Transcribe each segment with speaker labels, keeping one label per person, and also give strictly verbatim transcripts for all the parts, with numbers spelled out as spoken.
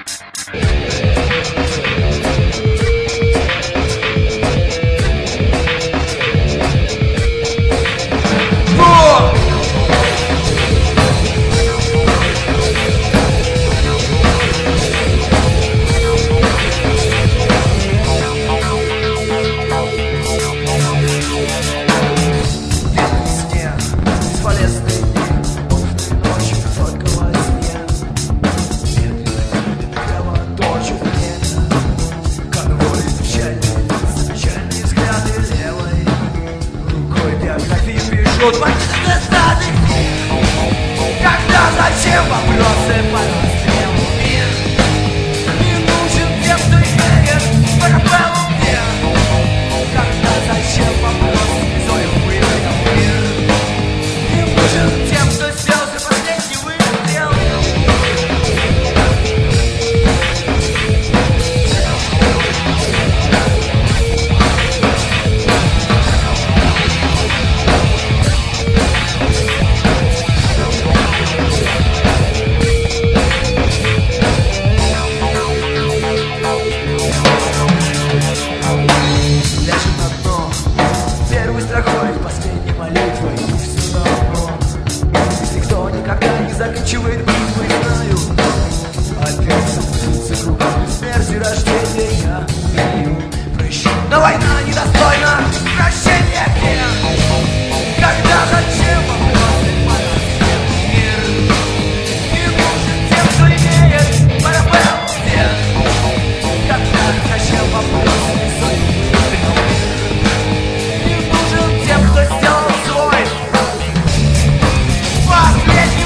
Speaker 1: Тут достаток, когда зачем вопросы по расстрелу мир не нужен тем, кто имеет парапеллу мир. Когда зачем вопросы безумия выводом мир не нужен тем, кто сделал за последний выстрел. Заканчивает битвы, знаю. Опять запутался кругами смерти, рождения. Но война недостойна прощения всех. Когда зачем вопросы по расстрелу мир не нужен тем, кто имеет парапеллу всех. Когда зачем вопросы по мир не нужен тем, кто сделал свой последний.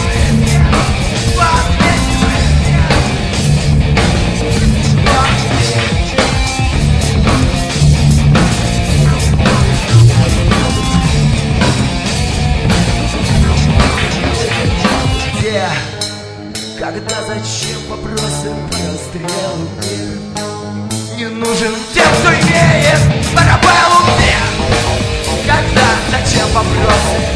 Speaker 1: Когда зачем вопросы по расстрелу мир не нужен тем, кто имеет парапеллу всех. Когда зачем вопросы